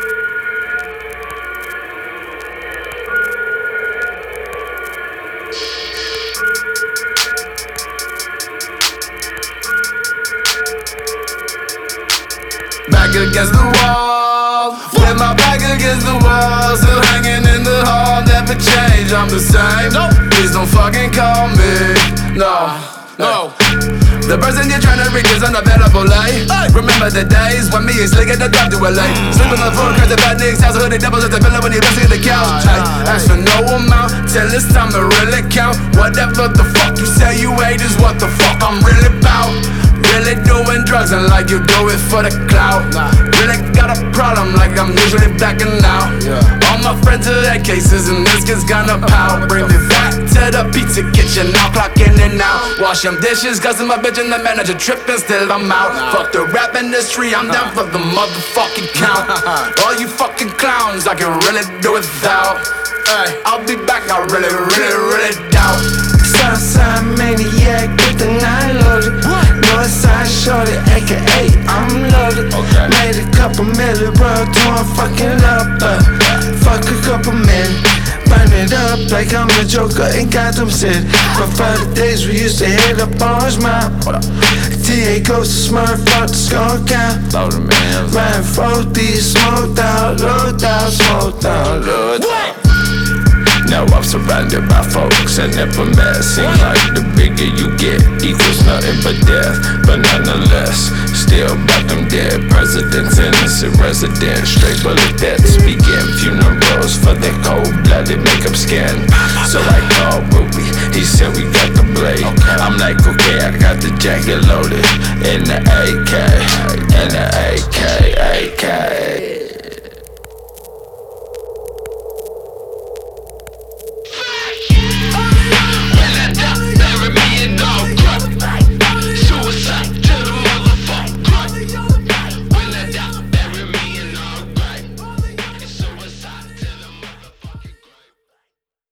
Back against the wall, with my back against the wall, still hanging in the hall, never change, I'm the same. Please don't fucking call me, no. The person you're trying to reach is unavailable, like remember the days when me and Slick at the top to LA. Sleep on the floor, cause the bad niggas, house, hooded devils at the pillow when you're busting the couch. Ask for no amount, till it's time to really count. Whatever the fuck you say you hate is what the fuck I'm really about. Really doing drugs and like you do it for the clout. Really got a problem like I'm usually blacking out. All my friends are head cases and this kid's gonna pout. Bring me back to the pizza kitchen, now clock in and out. Wash them dishes cause I'm a bitch and the manager tripping, still I'm out. Fuck the rap industry, I'm down for the motherfucking count. All you fucking clowns I can really do without. I'll be back, I really doubt. Southside maniac with the 9 loaded. Northside shorty, aka I'm loaded. Made a couple million, world tour, fucking up. Fuck a couple men, burn it up like I'm the Joker in Gotham City. Prefer the days we used to hit up Orange Mountain. TA goes to Smurf, fuck the skunk out. Riding 4D, smoked out, load out, smoked out, load out. Now I'm surrounded by folks I never met. Seem like the bigger you get equals nothing but death. But nonetheless, still about them dead presidents, innocent residents, straight bullet deaths. Begin funerals for their cold-blooded makeup skin. So I called Ruby, he said we got the blade. I'm like, okay, I got the jacket loaded in the AK, in the AK.